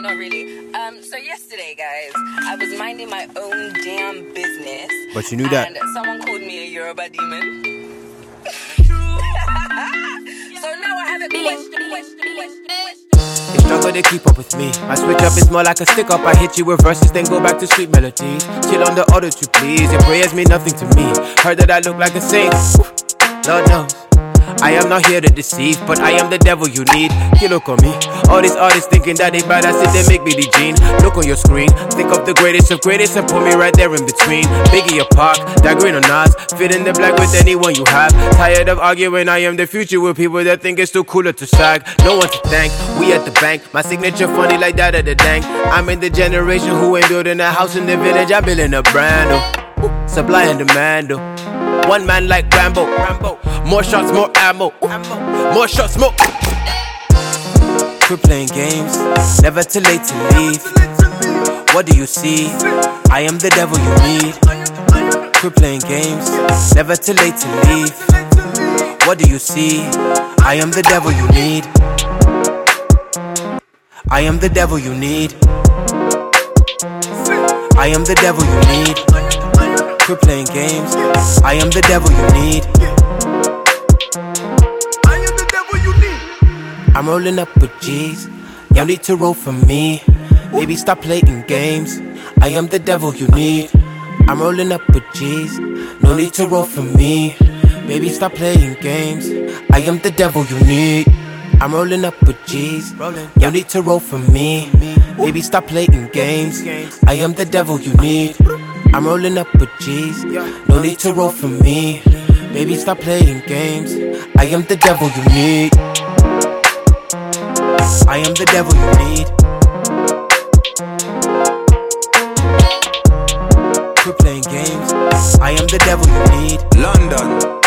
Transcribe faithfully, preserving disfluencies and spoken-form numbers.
not really. Um, so yesterday, guys, I was minding my own damn business. But you knew that. And someone called me a Yoruba demon. So now I have a question, question, question, question. They struggle to keep up with me. My switch up is more like a stick up. I hit you with verses, then go back to sweet melodies. Chill on the auto tune, please. Your prayers mean nothing to me. Heard that I look like a saint. Lord knows I am not here to deceive, but I am the devil you need. You look on me. All these artists thinking that they bad, I sit they make me the gene. Look on your screen, think of the greatest of greatest and put me right there in between. Biggie or Pac, that green or Nas, fit in the black with anyone you have. Tired of arguing, I am the future with people that think it's too cooler to sag. No one to thank, we at the bank. My signature funny like that of the dank. I'm in the generation who ain't building a house in the village, I'm building a brand. Oh, supply and demand. Oh. One man like Rambo. Rambo. More shots, more ammo. ammo. More shots, more. Quit playing games, never too late to leave. What do you see? I am the devil you need. Quit playing games, never too late to leave. What do you see? I am the devil you need. I am the devil you need. I am the devil you need. Quit playing games. I am the devil you need. I am the devil you need. I'm rolling up with G's. Y'all need to roll for me. Baby, stop playing games. I am the devil you need. I'm rolling up with G's. No need to roll for me. Baby, stop playing games. I am the devil you need. I'm rolling up with G's. Y'all need to roll for me. Baby, stop playing games. I am the devil you need. I'm rolling up with G's. No need to roll for me. Baby, stop playing games. I am the devil you need. I am the devil you need. Quit playing games. I am the devil you need. London.